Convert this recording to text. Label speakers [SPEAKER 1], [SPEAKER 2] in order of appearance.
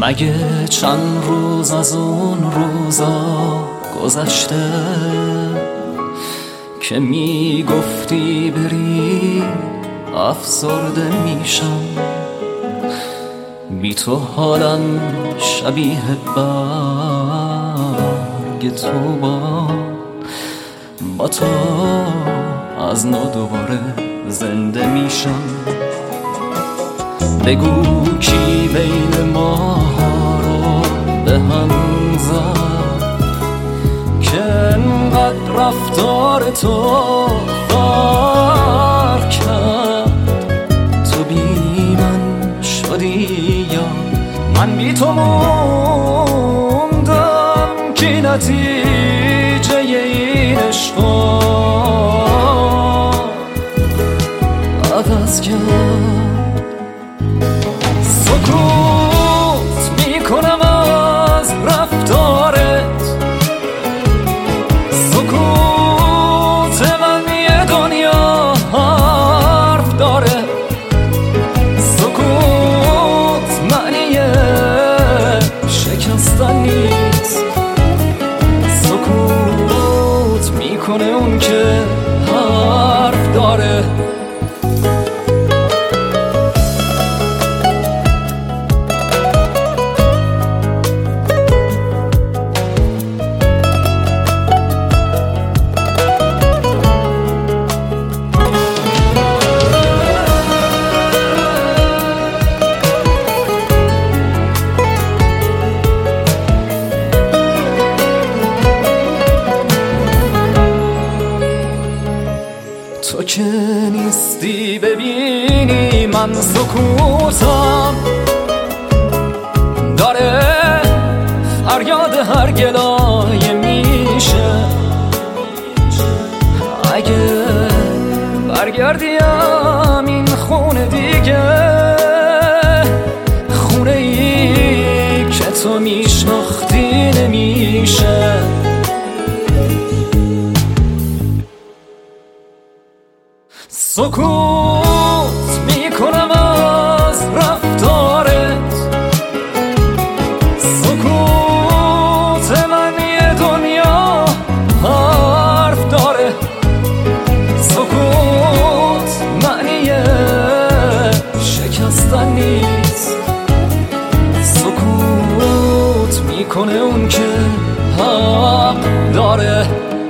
[SPEAKER 1] مگه چند روز از اون روزا گذشته که میگفتی بری افسرده میشم؟ بی تو حالم شبیه برگ تو با تو از نو دوباره زنده میشم. بگو کی بین ما رو به هم زد که انقدر رفتار تو فرق کرد؟ تو بی من شدی یا من بی تو موندم که نتیجه این عشقا عوض کرد؟ سکوت میکنم از رفتارت، سکوت من یه دنیا حرف داره، سکوت معنی شکستن نیست، سکوت میکنه اون که حرف داره. تو که نیستی ببینی من سکوتم داره فریاد هر گلایه میشه. اگه برگردیم این خونه دیگه، خونه ای که تو میشناختی نمیشه. سکوت میکنم از رفتارت، سکوت من یه دنیا حرف داره، سکوت معنی شکستن نیست، سکوت میکنه اون که حق داره.